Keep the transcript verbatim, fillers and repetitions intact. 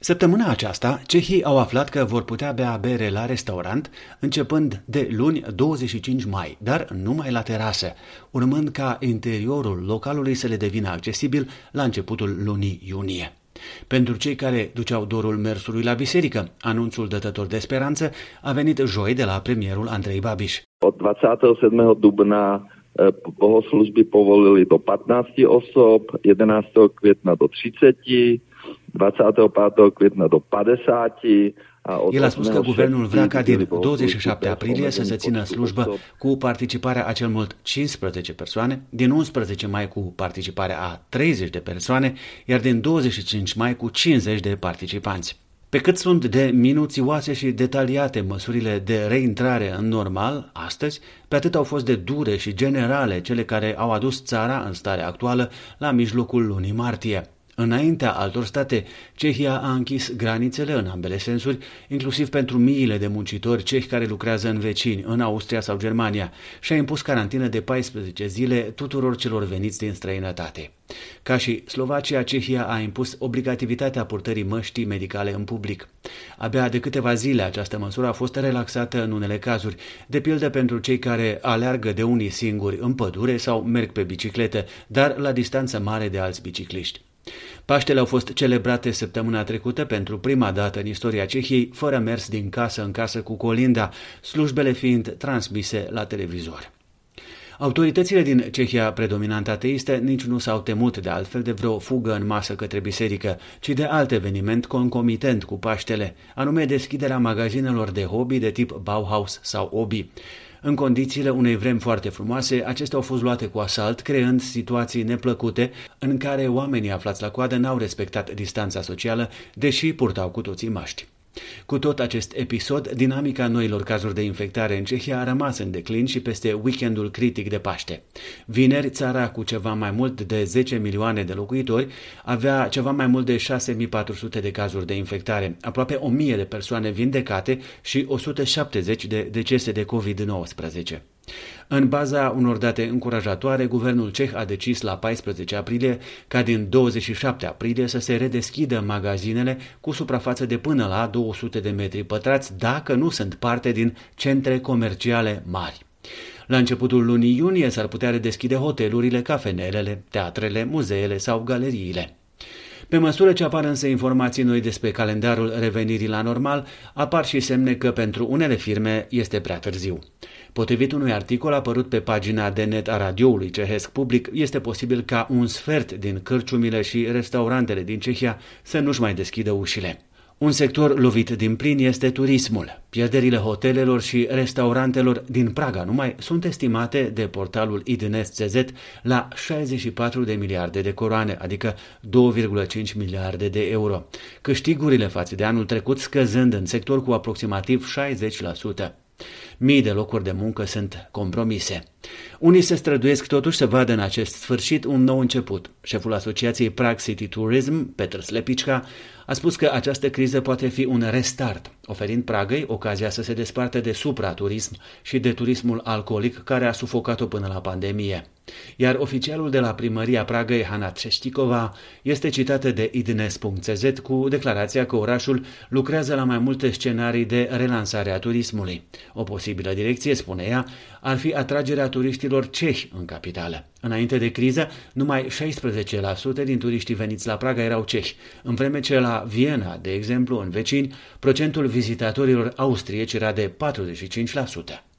Săptămâna aceasta, cehii au aflat că vor putea bea bere la restaurant începând de luni douăzeci și cinci mai, dar numai la terasă, urmând ca interiorul localului să le devină accesibil la începutul lunii iunie. Pentru cei care duceau dorul mersului la biserică, anunțul dătător de speranță a venit joi de la premierul Andrej Babiš. Od dvacátého sedmého dubna bohoslužby povolili do patnácti osob, jedenáctého května do třiceti, dvacátého pátého května do padesáti. El a spus că guvernul vrea ca din douăzeci și șapte aprilie să se țină slujbă cu participarea a cel mult cincisprezece persoane, din unsprezece mai cu participarea a treizeci de persoane, iar din douăzeci și cinci mai cu cincizeci de participanți. Pe cât sunt de minuțioase și detaliate măsurile de reintrare în normal astăzi, pe atât au fost de dure și generale cele care au adus țara în starea actuală la mijlocul lunii martie. Înaintea altor state, Cehia a închis granițele în ambele sensuri, inclusiv pentru miile de muncitori cehi care lucrează în vecini, în Austria sau Germania, și a impus carantină de paisprezece zile tuturor celor veniți din străinătate. Ca și Slovacia, Cehia a impus obligativitatea purtării măștii medicale în public. Abia de câteva zile această măsură a fost relaxată în unele cazuri, de pildă pentru cei care aleargă de unii singuri în pădure sau merg pe bicicletă, dar la distanță mare de alți bicicliști. Paștele au fost celebrate săptămâna trecută pentru prima dată în istoria Cehiei, fără mers din casă în casă cu colinda, slujbele fiind transmise la televizor. Autoritățile din Cehia predominant ateistă nici nu s-au temut de altfel de vreo fugă în masă către biserică, ci de alt eveniment concomitent cu Paștele, anume deschiderea magazinelor de hobby de tip Bauhaus sau Obi. În condițiile unei vremi foarte frumoase, acestea au fost luate cu asalt, creând situații neplăcute în care oamenii aflați la coadă n-au respectat distanța socială, deși purtau cu toții măști. Cu tot acest episod, dinamica noilor cazuri de infectare în Cehia a rămas în declin și peste weekendul critic de Paște. Vineri, țara cu ceva mai mult de zece milioane de locuitori avea ceva mai mult de șase mii patru sute de cazuri de infectare, aproape o mie de persoane vindecate și o sută șaptezeci de decese de covid nouăsprezece. În baza unor date încurajatoare, guvernul ceh a decis la paisprezece aprilie ca din douăzeci și șapte aprilie să se redeschidă magazinele cu suprafață de până la două sute de metri pătrați dacă nu sunt parte din centre comerciale mari. La începutul lunii iunie s-ar putea redeschide hotelurile, cafenelele, teatrele, muzeele sau galeriile. Pe măsură ce apar însă informații noi despre calendarul revenirii la normal, apar și semne că pentru unele firme este prea târziu. Potrivit unui articol apărut pe pagina de net a radioului cehesc public, este posibil ca un sfert din cârciumile și restaurantele din Cehia să nu-și mai deschidă ușile. Un sector lovit din plin este turismul. Pierderile hotelelor și restaurantelor din Praga numai sunt estimate de portalul idnes punct c z la șaizeci și patru de miliarde de coroane, adică două virgulă cinci miliarde de euro. Câștigurile față de anul trecut scăzând în sector cu aproximativ șaizeci la sută. Mii de locuri de muncă sunt compromise. Unii se străduiesc totuși să vadă în acest sfârșit un nou început. Șeful Asociației Prague City Tourism, Petr Slepicka, a spus că această criză poate fi un restart, oferind Pragăi ocazia să se despartă de supraturism și de turismul alcoolic care a sufocat-o până la pandemie. Iar oficialul de la primăria Pragăi, Hana Třeštíková, este citată de idnes punct c z cu declarația că orașul lucrează la mai multe scenarii de relansare a turismului. O posibilă direcție, spune ea, ar fi atragerea turiștilor cehi în capitală. Înainte de criză, numai șaisprezece la sută din turiștii veniți la Praga erau cehi, în vreme ce la Viena, de exemplu, în vecini, procentul vizitatorilor austrieci era de patruzeci și cinci la sută.